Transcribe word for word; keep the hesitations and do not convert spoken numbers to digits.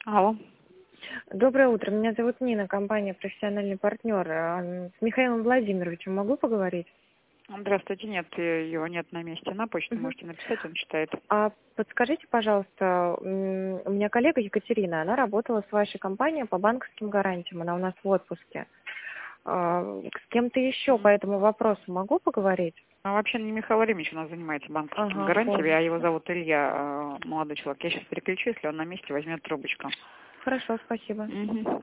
Алло. Доброе утро. Меня зовут Нина, компания «Профессиональный партнер». А, С Михаилом Владимировичем могу поговорить? Здравствуйте. Нет, э, его нет на месте. На почту Мгм. можете написать, он читает. А подскажите, пожалуйста, м, у меня коллега Екатерина, она работала с вашей компанией по банковским гарантиям, она у нас в отпуске. А, С кем-то еще по М. этому вопросу могу поговорить? А вообще не Михаил Владимирович у нас занимается банковскими Ага, гарантиями, а его полностью. зовут Илья, э, молодой человек. Я сейчас переключу, если он на месте, возьмет трубочку. Хорошо, спасибо. Мгм.